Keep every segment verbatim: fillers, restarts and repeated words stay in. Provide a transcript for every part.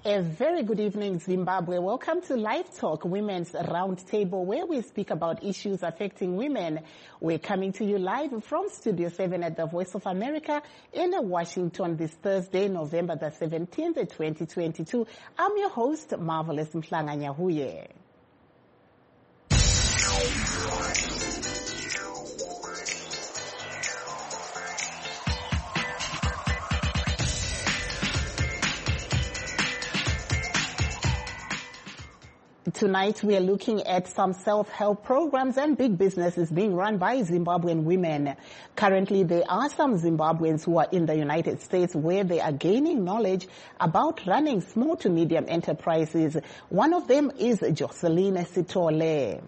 A very good evening, Zimbabwe. Welcome to Live Talk, Women's Roundtable, where we speak about issues affecting women. We're coming to you live from Studio seven at the Voice of America in Washington this Thursday, November the seventeenth, twenty twenty-two. I'm your host, Marvelous Mhlanga Nyahuye. Tonight, we are looking at some self-help programs and big businesses being run by Zimbabwean women. Currently, there are some Zimbabweans who are in the United States where they are gaining knowledge about running small to medium enterprises. One of them is Jocelyn Sithole.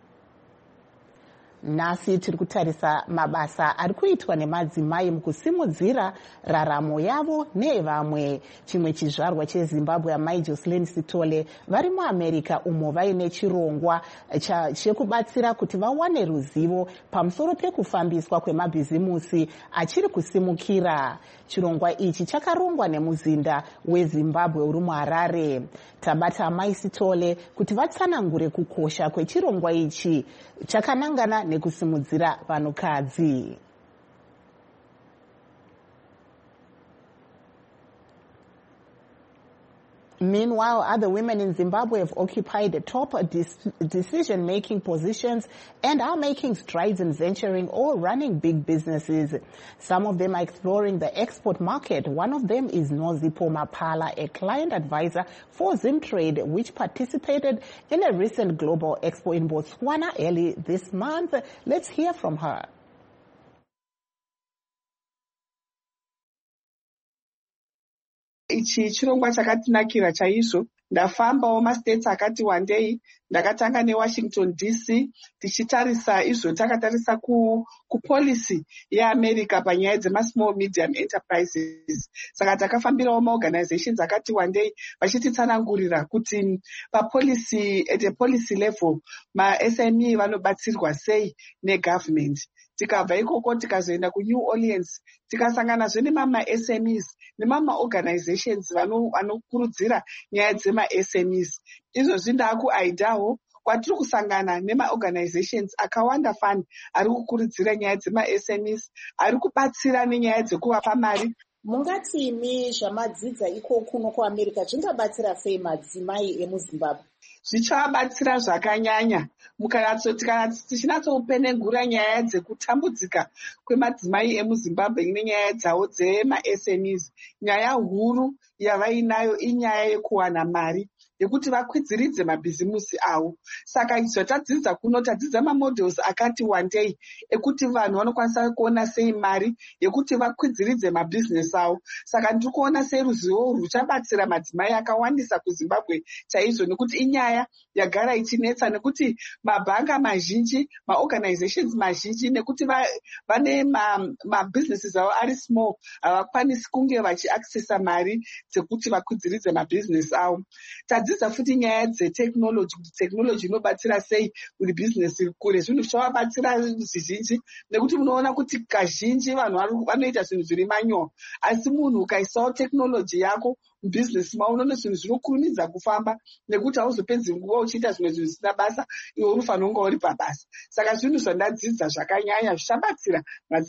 Nasi tiri kutarisa mabasa ari kuitwa nemadzimai mukusimudzira raramo yavo nevamwe. Chimwe chizvarwa cheZimbabwe, amai Jocelyn Sithole vari muAmerica umo vaine chirongwa chekubatsira kuti vawane ruzivo pamusoro pekufambiswa kwemabhizimusi achiri kusimukira. Chirongwa ichi chakarongwa nemuzinda weZimbabwe uri muHarare. Tabata amai Sithole kuti vatsanangure kukosha kwechirongwa ichi chakanangana nekusimudzira vanhukadzi. Meanwhile, other women in Zimbabwe have occupied top decision-making positions and are making strides in venturing or running big businesses. Some of them are exploring the export market. One of them is Nozipho Maphala, a client advisor for Zimtrade, which participated in a recent global expo in Botswana early this month. Let's hear from her. Ichi chirongwa chakatinakira chaizvo. Ndafambawo mastates akati wandei. Ndakatanga neWashington D C tichitarisa izvo takatarisa ku kupolicy yeAmerica panyaya dzema-small medium enterprises. Saka takafambirawo maorganizations akati wandei vachititsanangurira kuti papolicy at a policy level ma-S M E vanobatsirwa sei negovernment. Tikabva ikoko tikazoenda kuNew Orleans tikasanganazve nemama-S M Es nemama-organizations vanokurudzira nyaya dzema-S M Es. Izvozvi ndaakuIdaho kwatiri kusangana nema-organizations akawanda fund ari kukurudzira nyaya dzema-S M Es, ari kubatsira nenyaya dzekuvapa mari. Mungati imi zvamadzidza iko kuno kuAmerica zvingabatsira sei madzimai emuZimbabwe? Zvichavabatsira zvakanyanya. Tichinatsopenengura nyaya dzekutambudzika kwemadzimai emuZimbabwe nenyaya dzavo dzema-S M Es. Nyaya huru yavainayo inyaya yekuwana mari yekuti vakwidziridze mabhizimusi avo. Saka zvotadzidza kuno tadzidza mamodels akati wandei ekuti vanhu vanokwanisa kuona sei mari yekuti vakwidziridze mabhizinesi avo. Saka ndiri kuona sei ruzivo ruchabatsira madzimai akawandisa kuZimbabwe chaizvo, nekuti inyaya yagara ichinetsa, nekuti mabhanga mazhinji, maorganizations mazhinji, nekuti vane mabhizinesi avo ari small, havakwanisi kunge vachiaccessa mari dzekuti vakwidziridze mabhizinesi avo. Tadzidza futi nyaya dzetechnology, kuti technology inobatsira sei kuti business kure. Zvinhu zvavabatsira zvizhinji nekuti munoona kuti kazhinji vanhu vanoita zvinhu zviri manyo, asi munhu ukaisawo technology yako mubusiness mao unoona zvinhu zvinokurumidza kufamba nekuti hauzopedzi nguva uchiita zvimwe zvinhu zvisina basa, iwe unofanira kunge uri pabasa. Saka zvinhu zvandadzidza zvakanyanya zvichabatsira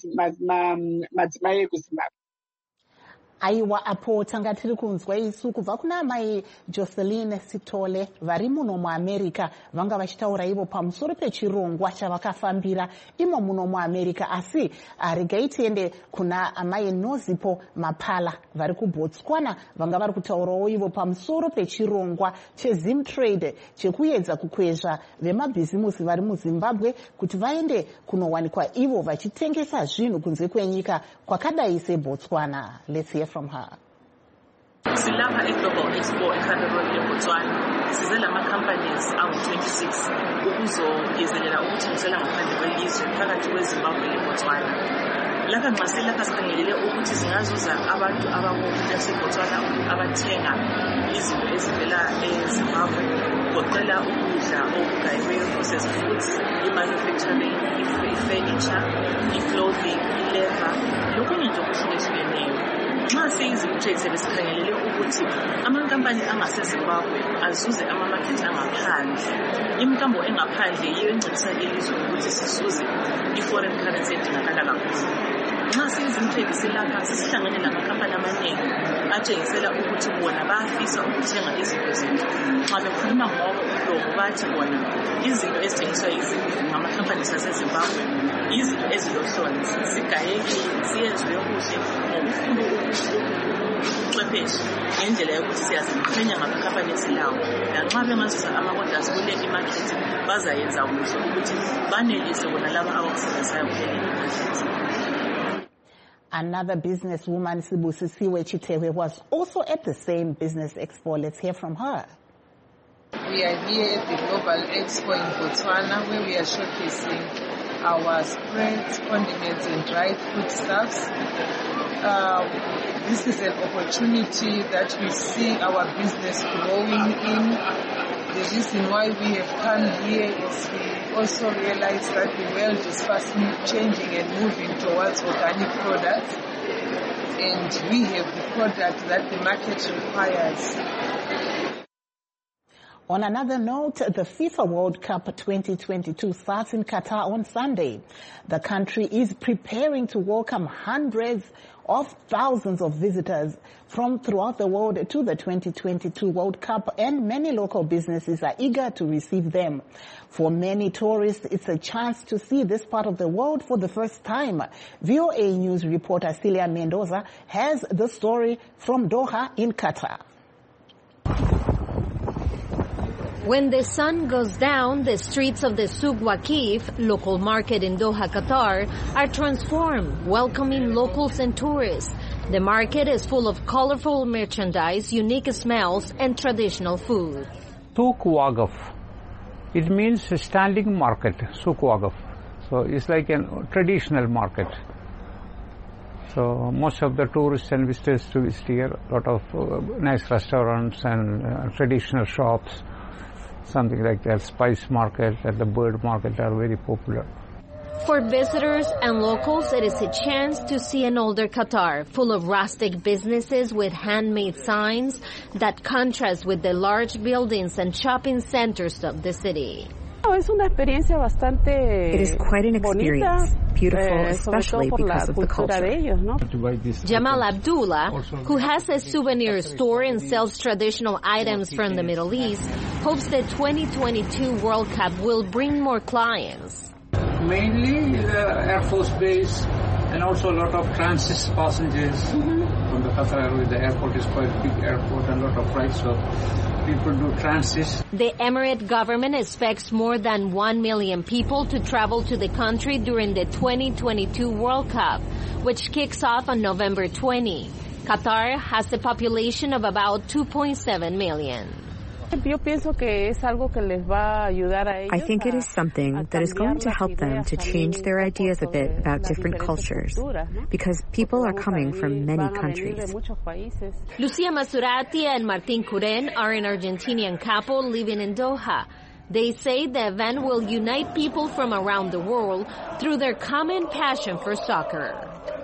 madzimai ekuZimbabwe. Aiwa, apo tanga tiri kunzwa isu kubva kuna mai Jocelyn Sithole vari muno muAmerica vanga vachitaura ivo pamusoro pechirongwa chavakafambira imo muno muAmerica. Asi regai tiende kuna amai Nozipho Maphala vari kuBotswana vanga vari kutaurawo ivo pamusoro pechirongwa cheZimtrade chekuedza kukwezva vemabhizimusi vari muZimbabwe kuti vaende kunowanikwa ivo vachitengesa zvinhu kunze kwenyika kwakadai seBotswana. Let's hear from her. Silapha eGlobal Expo eKaleroni eBotswana size lama-companies angu-twenty-six ukuzogezelela ukuthengisela ngaphandle kwelizwe phakathi kweZimbabwe leBotswana. Lapha nxa silapha sikhangelele ukuthi singazuza abantu abaseBotswana abathenga izinto ezivela eZimbabwe goqela ukudla okugaywe, processed foods, i-manufacturing, i-furniture, i-clothing, i-leather, lokunye nje okuhlukehlukeneyo. nxa siyiziphethe besikhangelele ukuthi amankampani angasezimbabwe azuze amamakhethi angaphandle. Imkambo engaphandle yiyo encedisa ilizwe ukuthi sizuze i-foreign currency edingakala kakhulu. Nxa siyizimthengisi lapha sisihlangane namakampani amaningi atshengisela ukuthi bona bayafisa ukuthenga izinto zethu. Nxa bekhuluma ngoba umlomo bathi bona izinto ezithengiswa ngamakhampani asezimbabwe izinto ezilohlonzi, sigayekile, siyenzwe kuhle ngokukhulu ubuchwepheshe ngendlela yokuthi siyaziqhenya ngamakhampani esilawo. Lanxa bengazuza ama-orders kule imarket bazayenza kuhle ukuthi banelise bona laba abakusebenzayo kule imarket. Another businesswoman, Sibusisiwe Chitewe, was also at the same business expo. Let's hear from her. We are here at the Global Expo in Botswana, where we are showcasing our spreads, condiments and dried foodstuffs. Uh, this is an opportunity that we see our business growing in. The reason why we have come here is we also realize that the world is fast changing and moving towards organic products, and we have the product that the market requires. On another note, the FIFA World Cup twenty twenty-two starts in Qatar on Sunday. The country is preparing to welcome hundreds of thousands of visitors from throughout the world to the twenty twenty-two World Cup, and many local businesses are eager to receive them. For many tourists, it's a chance to see this part of the world for the first time. V O A News reporter Celia Mendoza has the story from Doha in Qatar. When the sun goes down, the streets of the Souk Waqif, local market in Doha, Qatar, are transformed, welcoming locals and tourists. The market is full of colorful merchandise, unique smells, and traditional food. Souk Waqif, it means a standing market, Souk Waqif. So it's like a traditional market. So most of the tourists and visitors to visit here, a lot of uh, nice restaurants and uh, traditional shops. Something like that, spice market and the bird market are very popular. For visitors and locals, it is a chance to see an older Qatar, full of rustic businesses with handmade signs that contrast with the large buildings and shopping centers of the city. It is quite an experience, beautiful, especially because of the culture. Jamal Abdullah, who has a souvenir store and sells traditional items from the Middle East, hopes the twenty twenty-two World Cup will bring more clients. Mainly the Air Force Base and also a lot of transit passengers mm-hmm. from the Qatar Airways. The airport is quite a big airport and a lot of flights, so people do transit. The Emirate government expects more than one million people to travel to the country during the twenty twenty-two World Cup, which kicks off on November twentieth. Qatar has a population of about two point seven million. I think it is something that is going to help them to change their ideas a bit about different cultures, because people are coming from many countries. Lucia Masurati and Martin Curen are an Argentinian couple living in Doha. They say the event will unite people from around the world through their common passion for soccer.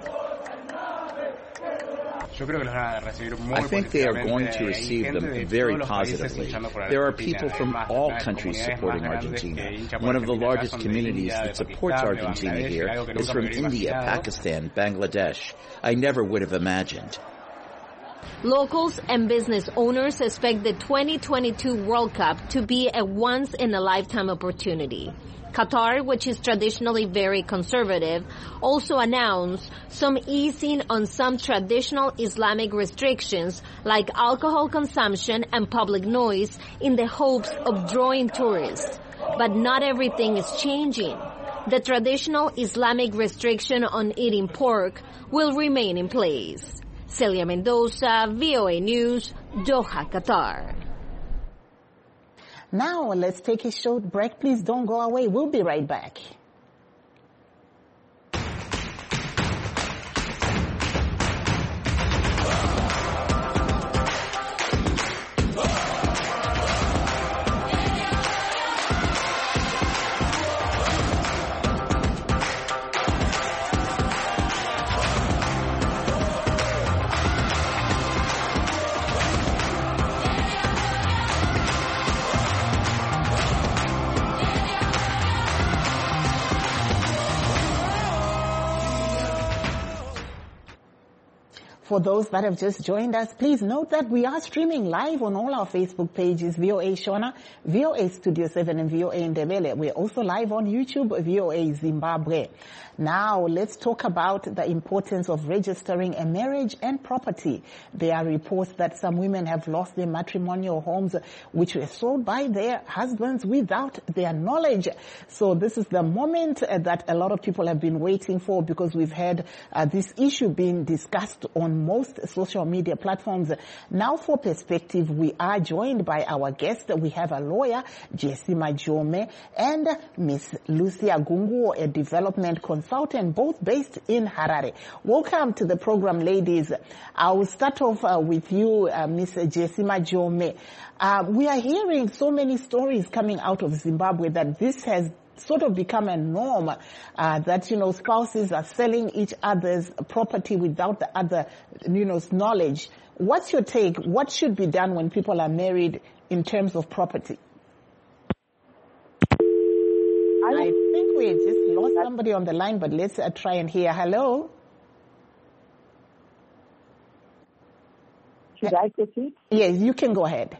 I think they are going to receive them very positively. There are people from all countries supporting Argentina. One of the largest communities that supports Argentina here is from India, Pakistan, Bangladesh. I never would have imagined. Locals and business owners expect the twenty twenty-two World Cup to be a once-in-a-lifetime opportunity. Qatar, which is traditionally very conservative, also announced some easing on some traditional Islamic restrictions like alcohol consumption and public noise in the hopes of drawing tourists. But not everything is changing. The traditional Islamic restriction on eating pork will remain in place. Celia Mendoza, V O A News, Doha, Qatar. Now let's take a short break. Please don't go away. We'll be right back. For those that have just joined us, please note that we are streaming live on all our Facebook pages, V O A Shona, V O A Studio seven, and V O A Ndebele. We're also live on YouTube, V O A Zimbabwe. Now, let's talk about the importance of registering a marriage and property. There are reports that some women have lost their matrimonial homes, which were sold by their husbands without their knowledge. So this is the moment uh, that a lot of people have been waiting for, because we've had uh, this issue being discussed on most social media platforms. Now, for perspective, we are joined by our guest. We have a lawyer, Jessie Majome, and Miss Lucia Gungu, a development consultant, both based in Harare. Welcome to the program, ladies. I will start off uh, with you, uh, Miss Jessie Majome. Uh, we are hearing so many stories coming out of Zimbabwe that this has sort of become a norm, uh, that, you know, spouses are selling each other's property without the other, you know, knowledge. What's your take? What should be done when people are married in terms of property? I think we just lost somebody on the line, but let's uh, try and hear. Hello? Should I proceed? Yes, you can go ahead.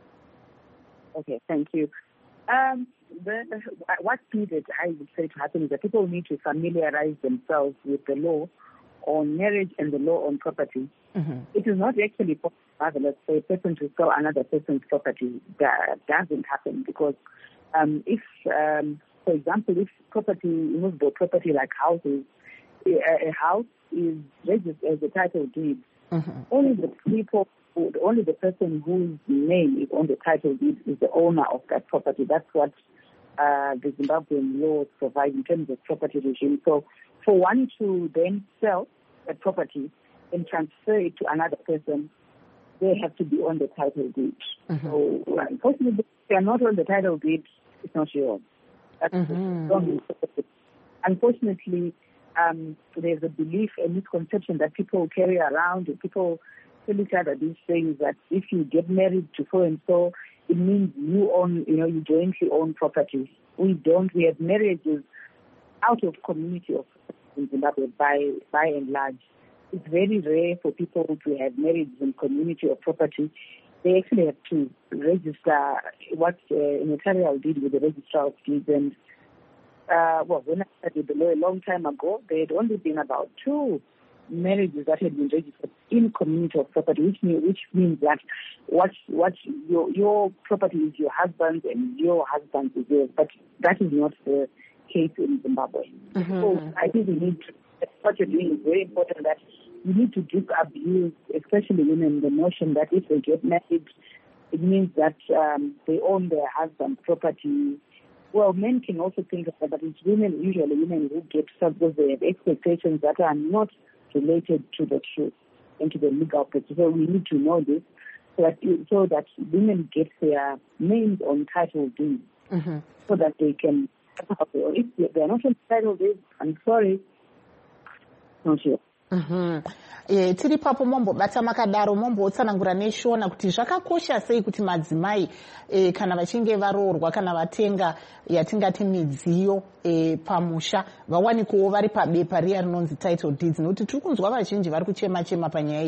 Okay, thank you. Um, the, what needed, I would say, to happen is that people need to familiarize themselves with the law on marriage and the law on property. Mm-hmm. It is not actually possible for a person to sell another person's property. That doesn't happen because um, if, um, for example, if property, movable property like houses, a, a house is registered as a title deed, mm-hmm. only the people Only the person whose name is on the title deed is the owner of that property. That's what uh, the Zimbabwean laws provide in terms of property regime. So for one to then sell a property and transfer it to another person, they have to be on the title deed. Mm-hmm. So unfortunately, if they are not on the title deed, it's not yours. That's mm-hmm. Unfortunately, um, there's a belief, a misconception that people carry around, and people tell each other these things, that if you get married to so and so, it means you own, you know, you jointly own property. We don't. We have marriages out of community of in Zimbabwe by by and large. It's very rare for people to have marriages in community of property. They actually have to register what uh, a notarial deed with the registrar of deeds. And uh, well, when I studied the law a long time ago, there had only been about two marriages that had been registered in community of property, which means, which means that what what your your property is your husband's and your husband's is yours. But that is not the case in Zimbabwe. Mm-hmm. So I think we need to, what you're doing is very important, that you need to disabuse, especially women, the notion that if they get married, it means that um, they own their husband's property. Well, men can also think of that, but it's women, usually women who get stuck because they have expectations that are not related to the truth and to the legal process. So we need to know this so that, so that women get their names on title deeds, mm-hmm. so that they can, if they are not on title deeds, I'm sorry, not sure. Mm-hmm. E, tiri papo mombo bata makadaro mombo otsanangura neshona kuti zvakakosha sei kuti madzimai e, kana vachinge varoorwa kana vatenga yatingati midziyo e, pamusha vawanikowo vari pabepa riya rinonzi title deeds, nekuti tiri kunzwa vazhinji vari kuchema chema panyaya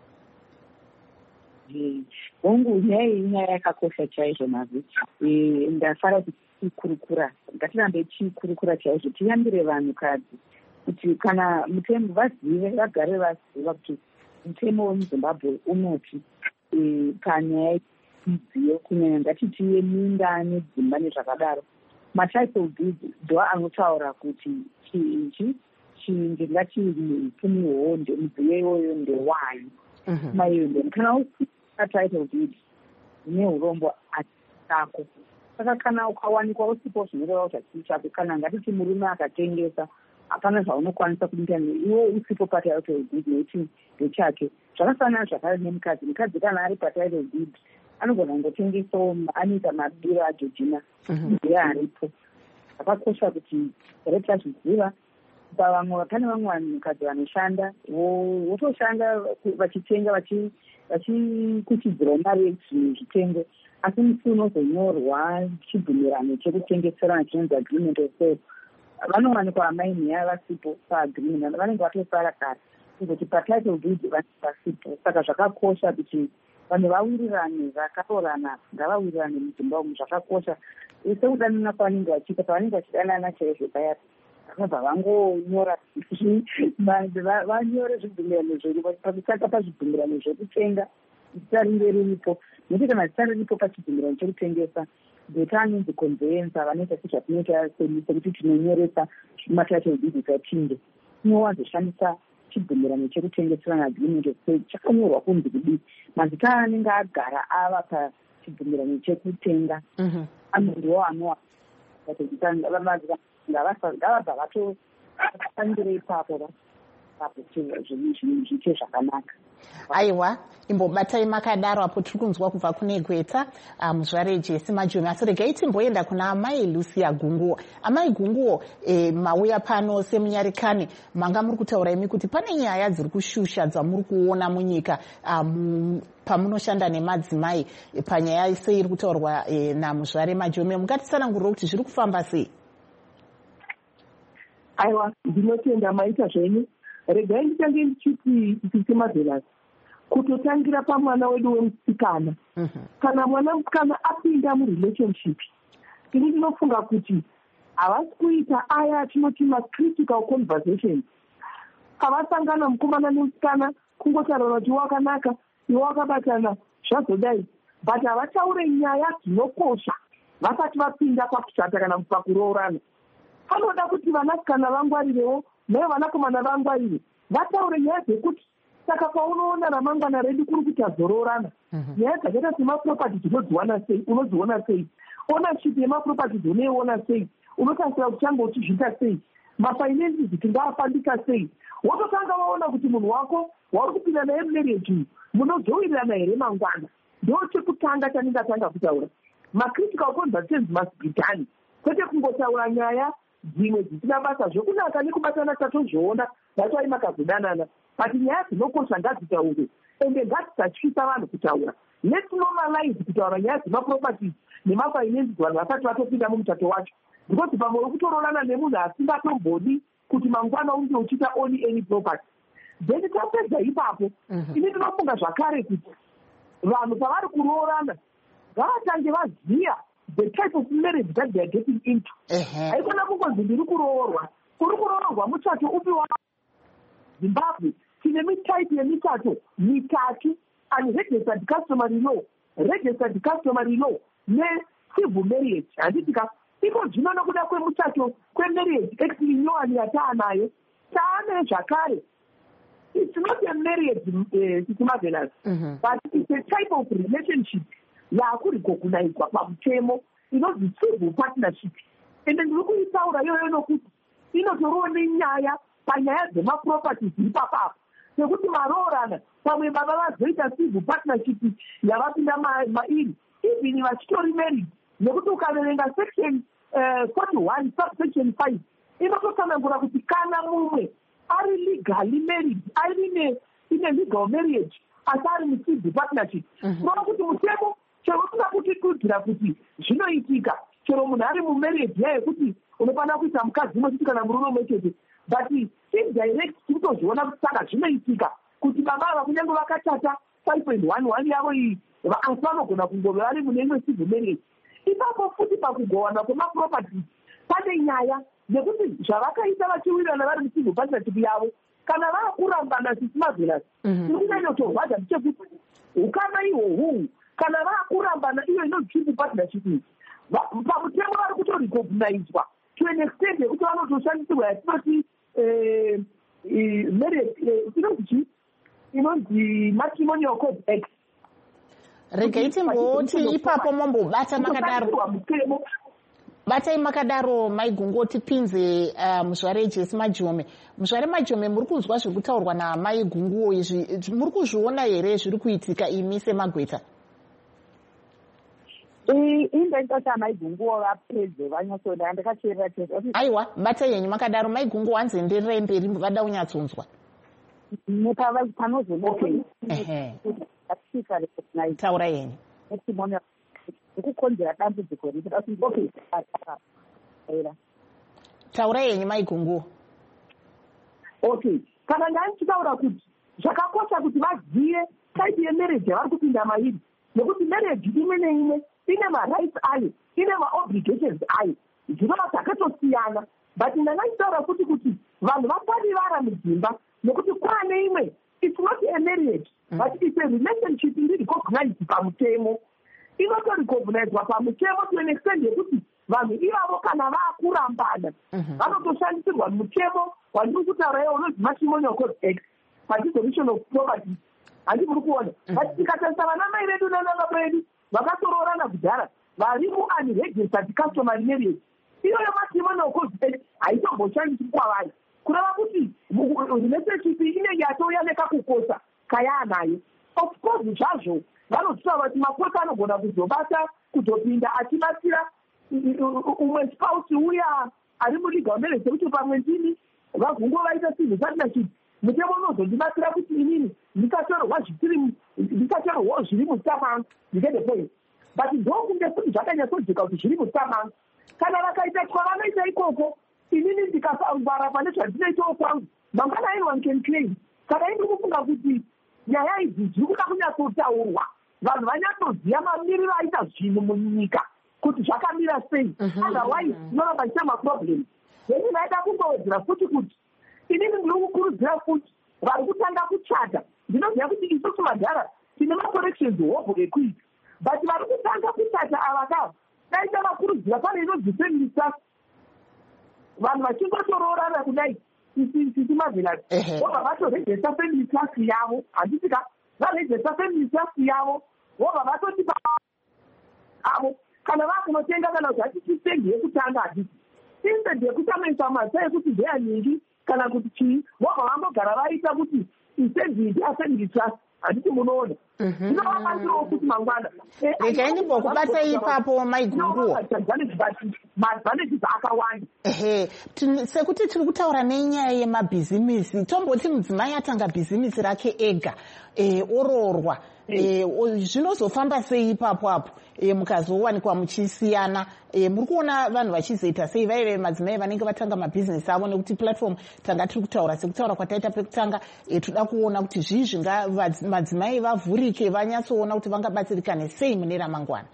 iyi. Hongu nyaya iyi nyaya yakakosha chaizvo mazi. E, ndafara kuti chikurukura ngatirambe chikurukura chaizvo, tiyambire vanhukadzi kuti kana mutemo vazive, vagare vaziva kuti mutemo wemuzimbabwe unoti e, panyaya midziyo kunyanya ngatiti yeminda nedzimba nezvakadaro, matitle deed ndo anotaura kuti chiinchi ndingati mupfumi hwonde midziyo iyoyo ndewayo maiyo nde kana usina title deed neurombo atako. Saka kana ukawanikwa usipo zvinoreva kuti hachii chako, kana ngatiti murume akatengesa hapana zvaunokwanisa kuita iwe usipo patitle deed nekuti ndechake. Zvakafanana zvakare nemukadzi, mukadzi kana ari patitle deed anogona kungotengesawo, anoita mabiro ajojina ndiye aripo. Zvakakosha kuti reta zviziva. Pavamwe pane vamwe vanhukadzi vanoshanda votoshanda vachitenga vachikuchidzirawo mari yezvimwe zvitengo, asi musi unozonyorwa chibvumirano chekutengeserana chinonzi agreement of sale, vanowanikwa amaini yavo vasipo paagreement, vanenge vatosara kare. kuzoti patitle deed vanepasipo. Saka zvakakosha kuti vanhu vawirirane vakaroorana ngavawirirane mudzimba umu, zvakakosha. Sekudanana kwavanenge vachiita pavanenge vachidanana chaizvo paya vanobva vangonyora vanyore zvibvumirano zvedu pakutsvaka pazvibvumirano zvekutenga zita ringe riripo, nekuti kana zita riripo pachibvumirano chekutengesa deta anonzi conveyancer vanoita sezvatinoita sekuti tinonyoresa matitle deed atinde, tinowazoshandisa chibvumirano chekutengeserana agreement chakanyorwa kunzi kudii, mazita anenge agara ava pachibvumirano chekutenga anondiwo anowa ngavabva vatotangire ipapo zviite zvakanaka. Aiwa, imbobatai makadaro apo tiri kunzwa kubva kune Gweta muzvare Jesse Majomi. Asi regai timboenda kuna amai Lucia Gunguo. Amai Gunguo, e, mauya pano semunyarikani, manga muri kutaura imi kuti pane nyaya dziri kushusha dzamuri kuona munyika um, pamunoshanda nemadzimai panyaya sei iri kutaurwa e, namuzvare Majomi. Mungatitsanangurira kuti zviri kufamba sei? Aiwa, ndinotenda maita zvenyu. Regai nditange ndichiti Sisi Marvelous, kutotangira pamwana wedu wemusikana. Kana mwana musikana apinda murelationship, ini ndinofunga kuti havasi kuita aya atinoti macritical conversations. Havasangana mukomana nemusikana kungotaura kuti wakanaka, iwe wakabatana, zvazodai, but havataure nyaya dzinokosha vasati vapinda pakushata kana pakuroorana. Panoda kuti vanasikana vangwarirewo naye vanakomana vangwarire, vataure nyaya dzekuti saka paunoona ramangwana redu kuri kuti azoroorana, nyaya dzakaita semaproperty tinodziwana sei, unodziona sei, ownership yemaproperty unoiona sei, unotarisira kuchanga uchizviita sei, mafinances tingafambika sei, wototanga waona kuti munhu wako wauri kupinda naye mumarriage munozowirirana here mangwana. Ndo chekutanga chanenge atanga kutaura. Macritical conversations must be done, kwete kungotaura nyaya dzimwe dzisina basa zvokunaka nekubatana tatozvoona vatwai makazodanana, but nyaya dzinokosha ngadzitaurwe ende ngadzisatyisa vanhu kutaura. Let's normalize kutaura nyaya dzemaproperties nemafinances vanhu vasati vatopinda mumuchato wacho, because pamwe uri kutoroorana nemunhu asingatombodi kuti mangwana unge uchiita only any property. Then tapedza ipapo, ini ndinofunga zvakare kuti vanhu pavari kuroorana ngavatange vaziya the type of marriage that they are getting into. Haikona kungozi ndiri kuroorwa, kuri kuroorwa muchato upi wa Zimbabwe tine mitype yemichato mitatu, and registered customary law, registered customary law ne-civil marriage. Handitika iko zvino nokuda kwemuchato kwemarriage act inyowani yataanayo taane zvakare. It's not a marriage, uh, Sisi Marvelous, mm-hmm. but it's a type of relationship yakurecognizwa pamutemo inonzi civil partnership. Ende ndiri kuitaura iyoyo nokuti inotoriwo nenyaya panyaya dzemaproperties ipapapo, nekuti maroorana pamwe baba vazoita civil partnership yavapinda mairi even vachitori married, nekuti ukaverenga section forty-one subsection five inototsanangura kuti kana mumwe ari legally married, ari ine legal marriage asi ari mucivil partnership, unoona kuti mutemo chero usina kutikudzira kuti zvinoitika, chero munhu ari mumarriage yaye kuti unofanira kuita mukadzi umwe kuti kana murume umwe chete, but indirect tikutozviona kuti saka zvinoitika kuti baba ava kunyange vakatata five point one one yavo iyi asi vanogona kungove vari mune imwe civil marriage. Ipapo futi pakugowana kwemaproperties pane nyaya nekuti zvavakaita vachiwirirana vari mucivil partnership yavo kana vaakurambana Sisi Marvelous, tiri kunyanyotorwadza ndechekuti ukama ihwohwo kana vaakurambana iyo inonzi civil partnership pamutemo vari kutorecognizwa to an extent yekuti vanotoshandisirwa yatinoti marriage inonzi inonzi matrimonial code act. Regai timboti ipapo mombobata makadaro batai makadaro Maigungo tipinze uh, muzvare Jesse Majomi. Muzvare Majomi, muri kunzwa zviri kutaurwa naMai Gunguo izvi muri kuzviona here zviri kuitika imi seMagweta? indaitota Mai Gunguo vapedze vanyasoda ndakacherera chete. Aiwa, batai yenyu makadaro Mai Gunguo hanzi enderere mberi vada kunyatsonzwa. Nepava panozo okay. Ehe. Taura yenyu. Ukukonzera dambudziko riri asi okay. Taura yenyu Mai Gunguo. Okay, kana ndanichitaura kuti zvakakosha kuti vazive type yemarriage yavari kupinda mairi, nekuti marriage imwe neimwe ine marights ayo, ine maobligations ayo, dzinova dzakatosiyana. But ndanga ndichitaura futi kuti vanhu vaparivara mudzimba, nekuti kwaane imwe it's not a marriage but it's a relationship iri recognized pamutemo, inotorecognizwa pamutemo to an extent yekuti vanhu ivavo kana vaakurambana vanotoshandisirwa mutemo wandiri kutaura iwo unonzi matrimonial code act padissolution of property. Handi muri kuona but tikatarisa vana mai vedu nanababa vedu vakatoroorana kudhara vari mu-unregistered customary marriage, iyoyo matrimonial code act haitomboshandiswi kwavari, kureva kuti relationship inenge yatouya nekakukosa kayaanayo. Of course zvazvo vanotitaura kuti makosa anogona kuzobata kutopinda achibatsira umwe spouse uya ari mulegal marriage sekuti pamwe ndini vagungovaita civil partnership, mutemo unozondibatsira kuti inini ndikatorwa zvitiri ndikatorwawo zviri mutsamangu, ndikende point. But ndokunge kuti zvakanyatsojeka kuti zviri mutsamangu, kana vakaita kwavanoita ikoko inini ndikasangwara pane zvandinoitawo kwangu mangwana anyone can claim. Saka indi kufunga kuti nyaya idzi dziri kuda kunyatsotaurwa, vanhu vanyatsoziva mamiriro aita zvinhu munyika kuti zvakamira sei, otherwise tinoramba tiita maproblem. Then ndaida kungowedzera futi kuti inini ndiri kukurudzira futi vari kutanga kuchata, ndinoziva kuti isusu madhara tine macorrections hope ekuita, but vari kutanga kuchata ava kava daita vakurudzira pane inonzi family trust, vanhu vachingotoroorana kudai sisi mavelati vobva vatorejesta family trust yavo, handisika varejesta family trust yavo vobva vatotipa avo kana vakunotenga kana kuti hatichisendi yekutanga hadisi instead yekutamaisa masa ekuti ndeyanyingi kana kuti chii, vobva vambogara vaita kuti isendindi afamily trust. Handiti munoona ndinovabatsirawo kuti mangwana regai ndimbokubatsai ipapo maigunguwo maadvantages akawanda. ehe sekuti tiri kutaura nenyaya yemabhizimisi, tomboti mudzimai atanga bhizimisi rake ega oroorwa, zvinozofamba sei ipapo apo mukazowanikwa muchisiyana? Muri kuona vanhu vachizoita sei vaive madzimai vanenge vatanga mabhizinesi avo? Nekuti platform tanga tiri kutaura sekutaura kwataita pekutanga, toda kuona kuti zvii zvinga madzimai vavhurike vanyatsoona kuti vangabatsirikane sei mune ramangwana.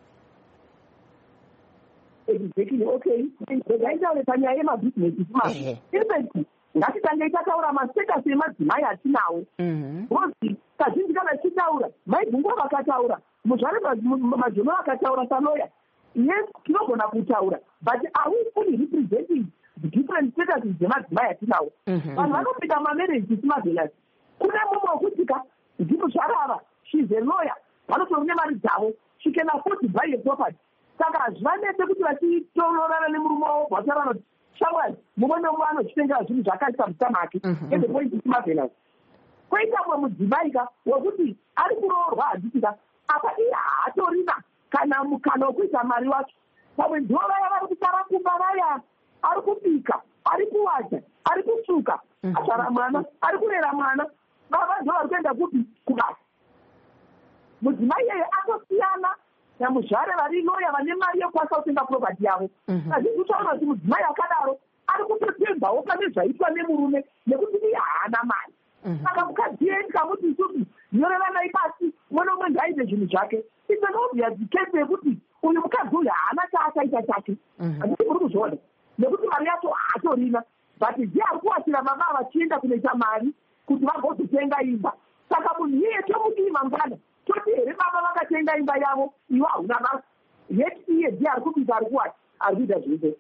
Exactly, okay. Ndaitaure panyaya yemabhizinesi mazi infact ngatitange tataura masekasi emadzimai atinawo, rozi kazhinji kana tichitaura maibhungwa vakataura muzvare majono vakataura sanoya, yes tinogona kutaura but are we fully representing the different statuses dzemadzimai atinawo? Vanhu vanopinda mamarriage simavelasi, kune mumwe wekutika ndipo zvarava she's a lawyer, vanotori nemari dzavo, she can afford to buy a property. Saka hazvivanetse kuti vachitoroorana nemurume wavo vasara vanoti shamwari mumwe nomumwe anochitengera zvinhu zvakaisa mutsamake ende point simavelasi. Koita mwe mudzimaika wekuti ari kuroorwa hadisika apa iye haatorina kana mukana wekuita mari wacho, pamwe ndivo vaya vari kusara kumba vaya, ari kubika, ari kuwacha, ari kusuka, azvara mwana, ari kurera mwana, baba ndo vari kuenda kupi kubasa. Mudzimai iyeye atosiyana namuzvare vari loya vane mari yekwanisa kutenga property yavo. Azvisi kutaura kuti mudzimai akadaro ari kutotendwawo pane zvaitwa nemurume nekuti iye haana mari. Saka mukadzi yeye ndikamuti isusu nyorevanai pasi mwe nomwe ngaaite zvinhu zvake, it's an obvious case yekuti uyu mukadzi uyu haana chaachaita chake, handiti muri kuzviona, nekuti mari yacho haatorina, but ndiye ari kuwachira baba vachienda kunoita mari kuti vagozotenga imba. Saka munhu iyeye tomudii mangwana, toti here baba vakatenga imba yavo iwe hauna basa, yet iye ndiye ari kubika, ari kuwacha, ari kuita zvese.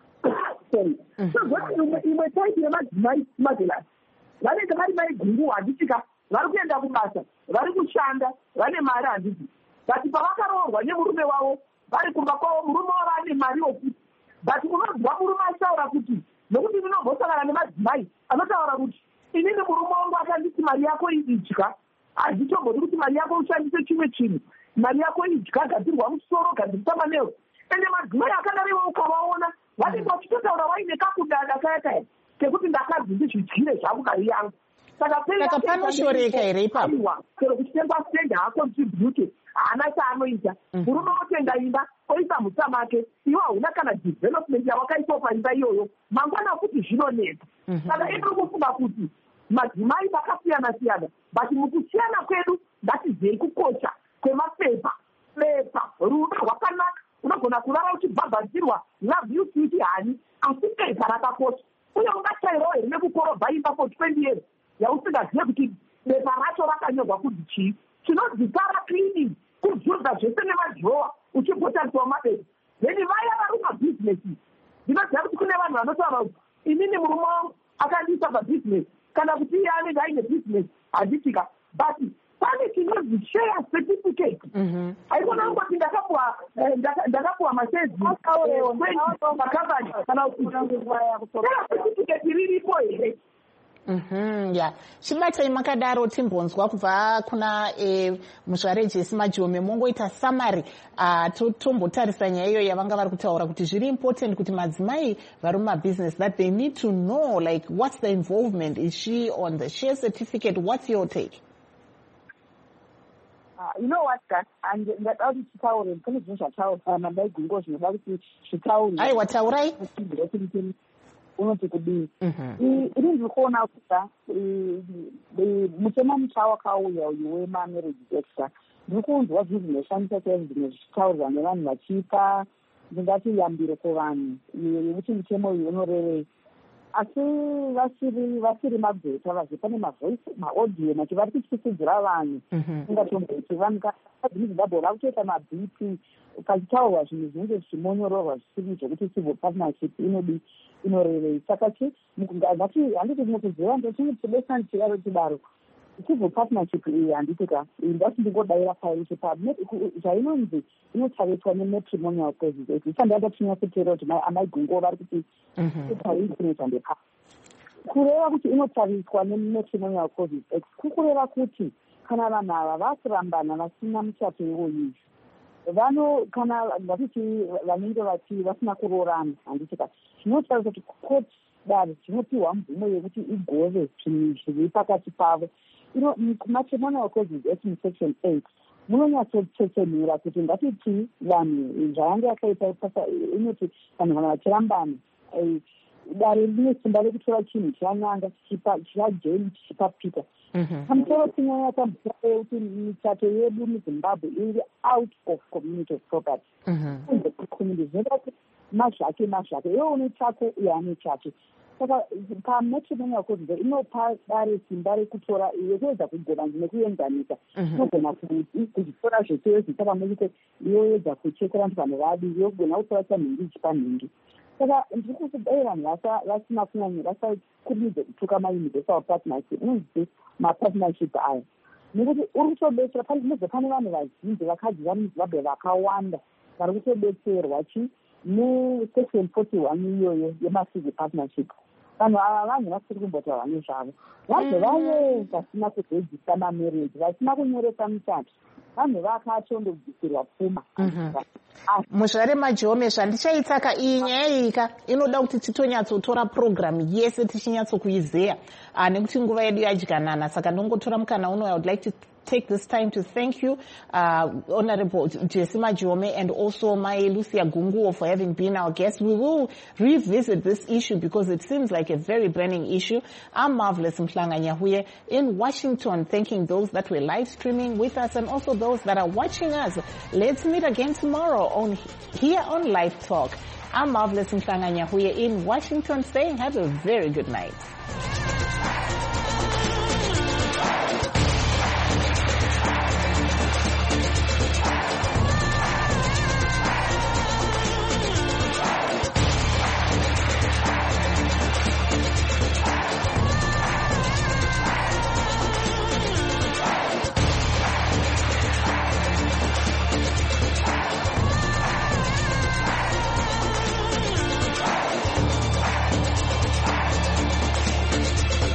Sorry. So zoti imwe type yemadzimai mazelasi vanenge vari maigungu handisika, vari kuenda kubasa, vari kushanda, vane mari handiti, but pavakaroorwa nemurume wavo vari kumba kwavo murume wavo ane mari yokuti, but unonzwa murume achitaura kuti, nokuti ndinombosangana nemadzimai anotaura kuti inini murume wangu akanditi mari yako idya, handitomboti kuti mari yako ushandise chimwe chinhu, mari yako idya, gadzirwa musoro, gadzirisa manero, ende madzimai akadariwo ukavaona vanenge vachitotaura vaine kakudada kaya kaya kekuti ndakadzi ndizvidyire zvangu mari yangu. Saka panoshoreka here ipapo chero kuchitengwa stendi haakontribute, haana chaanoita. Murume otenga imba oisa mutsa make, iwe hauna kana development yawakaitawo paimba iyoyo, mangwana kuti zvinoneta. Saka iri kufunga kuti madzimai vakasiyana siyana, but mukusiyana kwedu ngatizei kukosha kwemapepa, bepa, rudo rwakanaka. Unogona kurara uchibhabhadzirwa love you sweet hani, asi bepa rakakosha. Uye ungachairawo here nekukorobha imba for twenty years yausingazive kuti bepa racho rakanyorwa kuti chii. Chinodzikara cleaning, kudzoza zvese nemadhirowa uchibhotariswa mabepa. Then vaya vari mabhizinesi, ndinoziva kuti kune vanhu vanotaura kuti inini murume wangu akandiisa pabhizinesi, kana kuti iye anenge aine bhizinesi handitika, but pane chinonzi share certificate. Haikona kungoti ndakapuwa ndakapuwa mashares makambani kana kuti share certificate riripo here. Mhm, yeah. Chibatai makadaro timbonzwa kubva kuna eh, muzvare Jesse Majome mongoita summary uh, totombotarisa nyaya iyo yavanga vari kutaura kuti zviri important kuti madzimai vari mumabusiness that they need to know like what's the involvement, is she on the share certificate, what's your take? Uh, you know what, that and that all this taure kune zvinhu zvataura mambai gungo zvinoda kuti zvitaure aiwa taurai unoti kudii. Ini ndiri kuona kuti mutemo mutsva wakauya uyu wemamarriage act, ndiri kunzwa zvinhu zvinoshamisa chaizvo zvimwe zvichitaurwa nevanhu vachipa ndingati yambiro kuvanhu yekuti mutemo uyu unorevei. Asi vasiri vasiri magweta vazve pane mavoice maaudio machi vari kutyisidzira vanhu ingatomboiti vanhu kadzinizidabho vari kutoita mabp pachitaurwa zvinhu zvinenge zvichimonyororwa zvisiri zvokuti civil partnership inodi inorevei. Saka chi ngati handiti mukuziva ndochimutibesa ndichiraro chidaro civil partnership iyi handitika ndati ndingodaira paiti zvainonzi inotariswa nematrimonial clauses isandi andatinya kutera kuti amai gungo vari kuti itarisinoita ndepa kureva kuti inotariswa nematrimonial clauses kukureva kuti kana vanhu ava vakurambana vasina muchato iwoyiyi vano kana vatiti vanenge vati vasina kuroorana handitika zvinotariswa kuti court dare zvinopiwa mvumo yekuti igove zvinhu zviri pakati pavo. Ino matrimonial clauses act section eight munonyatsotsotsenura kuti ngatiti vanhu zvayange yakaita inoti vanhu kana vachirambana dare rine simba rekutora chinhu chanyanga chajeni chichipapita pamusoro tinyaya tambura yekuti michato yedu muzimbabwe iri out of community of property community zvinoita kuti mazvake mazvake iwe une chako iye ane chake. Saka pamatrimonial clauses inopa dare simba rekutora yekuedza kugona nekuenzanisa inogona kuzvitora zvese zita pamwe chete yoedza kuchekera vanhu vane vadi yogona kutora chanhingi ichipanhingi. Saka ndiri kukubaira vanhu vasina kunyanya vasakuridze kutuka mauniversal partnership unonzi mapartnership aya nekuti uri kutobetsera panezve pane vanhu vazhinji vakadzi vari muzimbabwe vakawanda vari kutobetserwa chi nesection forty one iyoyo yemacivil partnership. Vanhu ava vanhu vasiri kumbotaura nezvavo vanhu vaye vasina kurejista mamarriage vasina kunyoresa michato vanhu vakatondobvisirwa pfuma. Muzvare Majome, zvandichaitsaka iyi nyaya iyika inoda kuti titonyatsotora programu yese tichinyatsokuizeya nekuti nguva yedu yadyanana. Saka ndongotora mukana uno I would like to take this time to thank you, uh, Honorable Jesse Majome and also my Lucia Gunguo for having been our guest. We will revisit this issue because it seems like a very burning issue. I'm Marvelous Mhlanga Nyahuye in Washington, thanking those that were live streaming with us and also those that are watching us. Let's meet again tomorrow on here on Live Talk. I'm Marvelous Mhlanga Nyahuye in Washington saying have a very good night.